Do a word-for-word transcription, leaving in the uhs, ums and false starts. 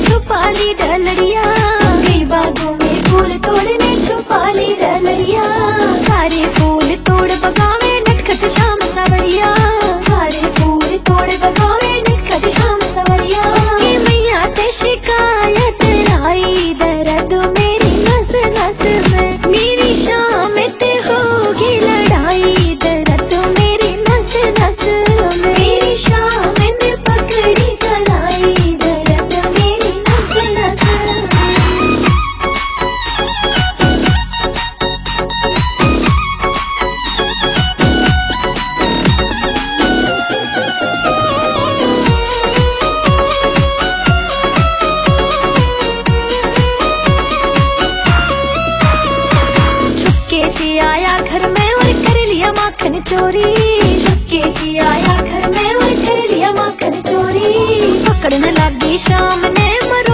छुपा ली डलरिया, गई बागों में फूल तोड़ने छुपा ली डलरिया। सारे फूल तोड़ बगावे नटखट शाम सवरिया, सारे फूल तोड़ बगावे नटखट शाम सवरिया। उसकी मैया ते शिकायत आई दर्द मेरी नस नस में, मेरी शाम ते होगी लड़ाई दर्द मेरी नस नस में, मेरी शाम ने पकड़ी कलाई दर्द मेरी नस नस में। चुपके से आया घर में और कर लिया माखन चोरी, चुपके से आया घर में और कर लिया माखन चोरी। पकड़ने लगी शाम ने